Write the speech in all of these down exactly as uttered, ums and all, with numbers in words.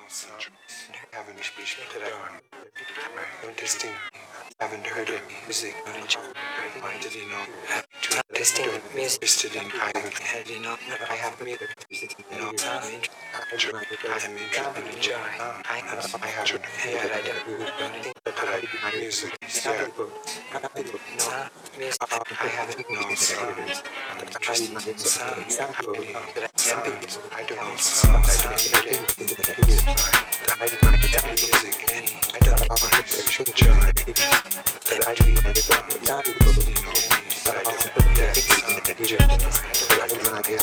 sounds. Haven't speech that I want. No distinct. Haven't heard it. Music. I didn't know. To distinct music. Interested in. I haven't had enough. I have music. No. I'm interested. I am interested in joy. I have. I haven't had. I don't. But I music. Yeah. No. Music. I haven't known sounds. Sounds. I don't know sounds. I don't hear it. I don't music and I don't know how to enjoy that I do not you know that I don't get enjoy that I do not get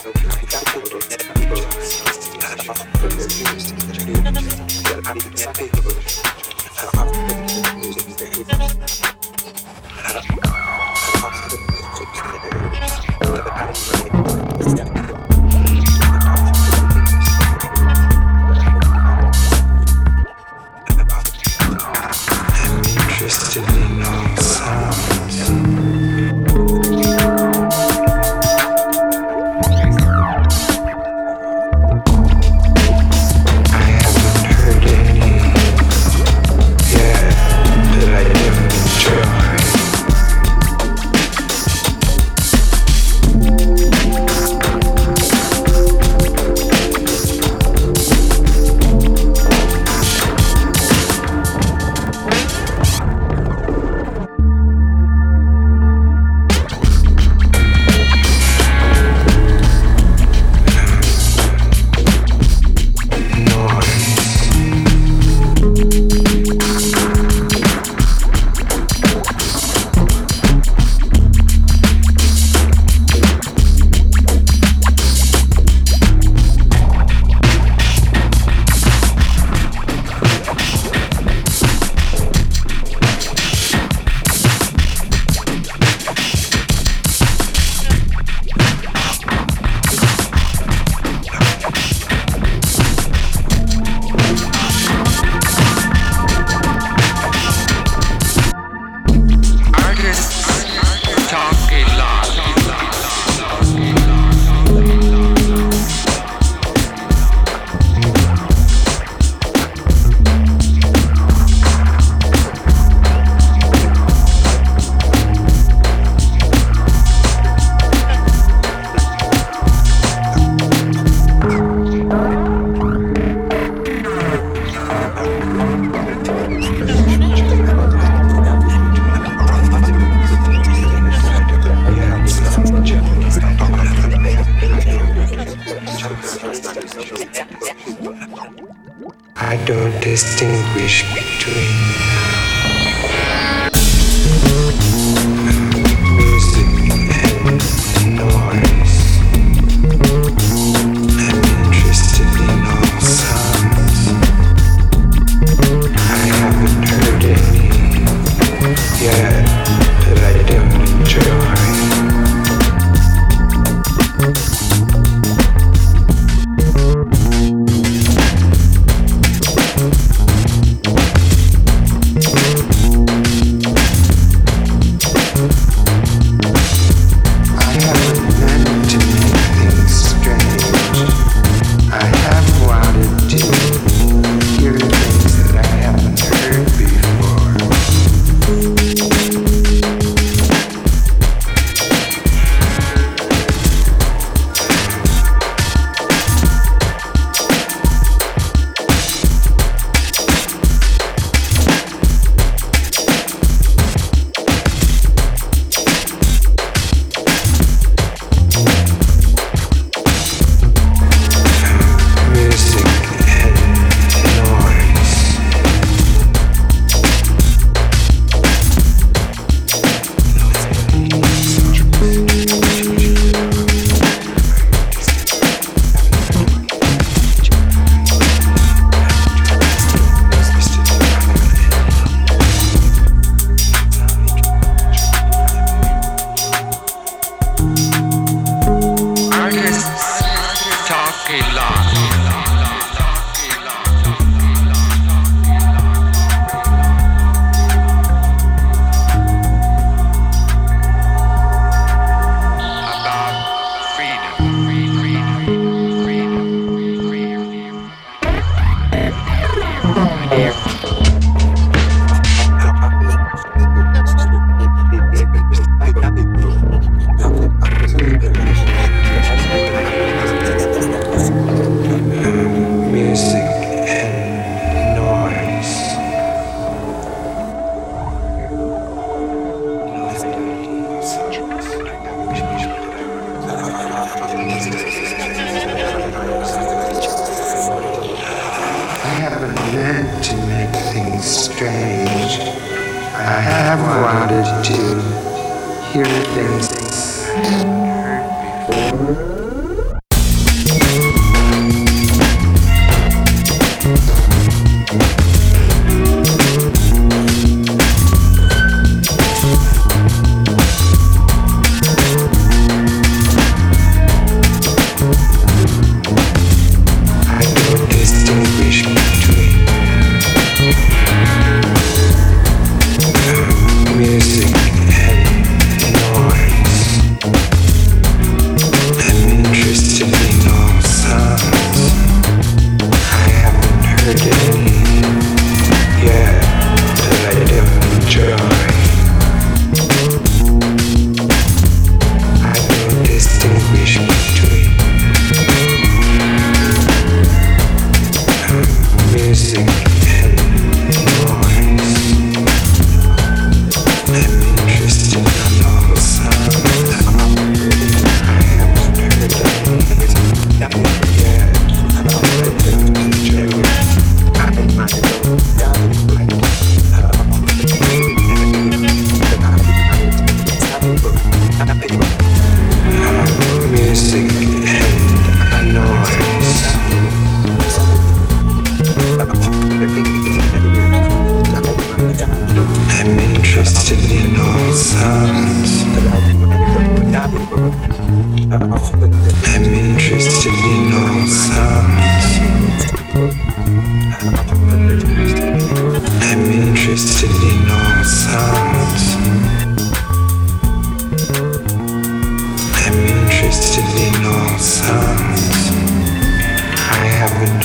interested in all sounds. I haven't heard any yet that I don't enjoy. I don't distinguish between music and noise. I'm interested in all sounds. I haven't heard any yet that I don't enjoy. Music and noise. I haven't meant to make things strange. I have wanted to hear things I haven't heard before.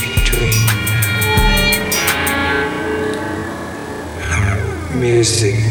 Music